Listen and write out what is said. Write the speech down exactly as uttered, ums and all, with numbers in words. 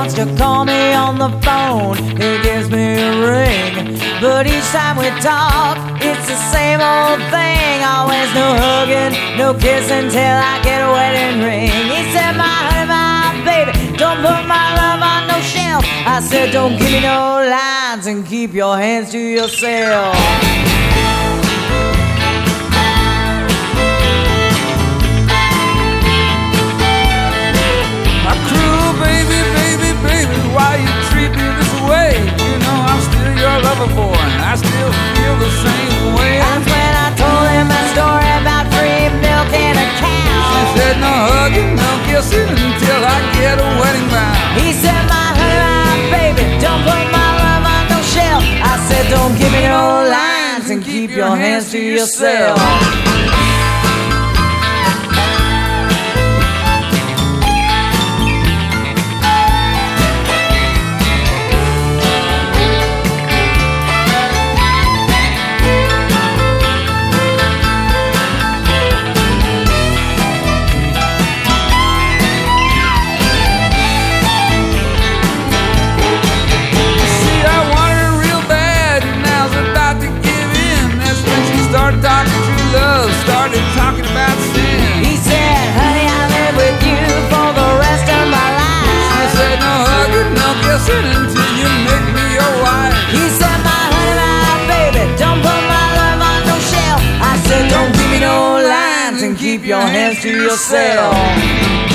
wants to call me on the phone. He gives me a ring, but each time we talk, it's the same old thing. Always no hugging, no kissing till I get a wedding ring. He said, my honey, my baby, don't put my love on no shelf. I said, don't give me no lines and keep your hands to yourself. My cruel baby, baby, baby, why you treat me this way? You know I'm still your lover boy, and I still feel the same way. That's when I told him a story about free milk and a cow. She said no hugging, no kissing until I get a wedding vow. He said, my honey, my baby, don't put my love on no shelf. I said, don't give me no lines and keep your hands to yourself. Talking true love, started talking about sin. He said, honey, I'll live with you for the rest of my life. I said, no hugging, no kissing until you make me your wife. He said, my honey, my baby, don't put my love on no shelf. I said, don't give me no lines and keep your hands to yourself.